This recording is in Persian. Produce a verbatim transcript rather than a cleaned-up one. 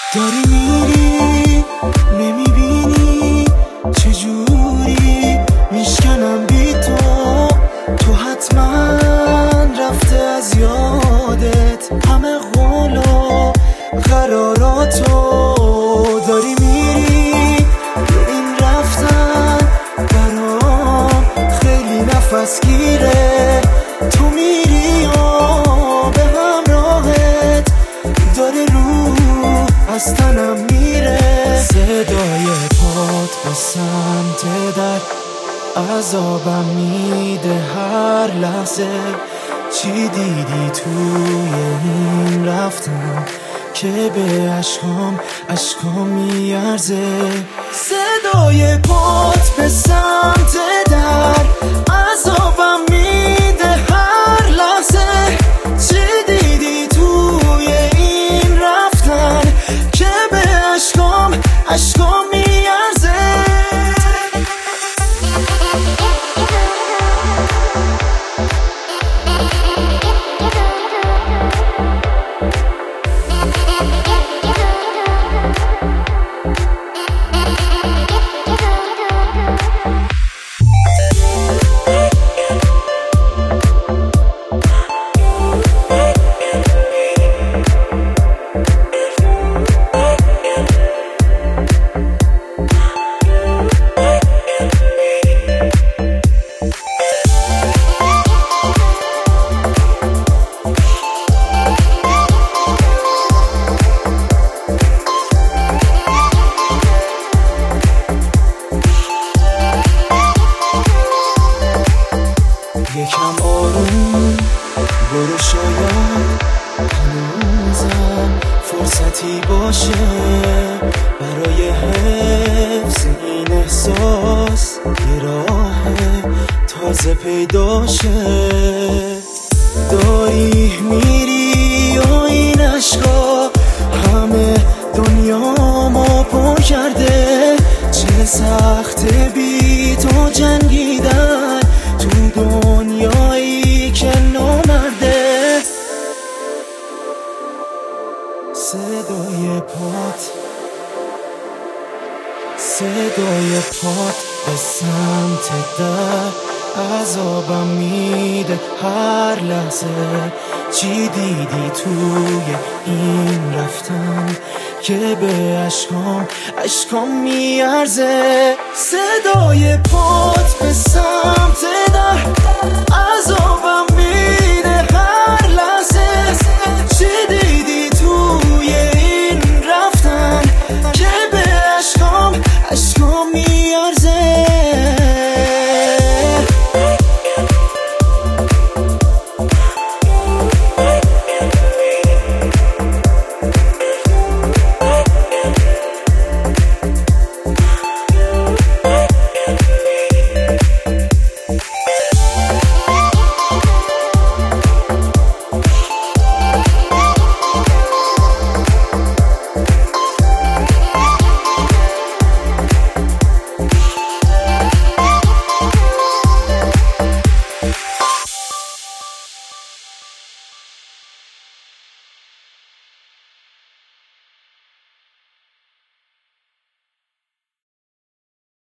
داری میری نمیبینی چجوری میشکنم بی تو، تو حتما رفته از یادت همه قول و قراراتو. داری میری به این رفتن برام خیلی نفس گیره، تو میری و به همراهت داره رو از تنم میره. صدای پات به سمت در عذابم میده هر لحظه. چی دیدی توی این رفتن که به عشقام عشقام میارزه؟ صدای پات به سمت در عذابم میده هر لحظه. چی دیدی توی این رفتن که به عشقام عشقام میارزه؟ یکم آروم برو، شاید هنوزم فرصتی باشه برای حفظ این احساس، یه راه تازه پیدا شه. داری میری یا این عشقا همه دنیامو پر کرده؟ چه سخته بی تو جنگیدن تو دنیایی که نامرده. صدای پات صدای پات به سمت در عذابم میده هر لحظه. چی دیدی توی این رفتن که به عشقام عشقام میارزه؟ صدای پات به سمت در عذابم میده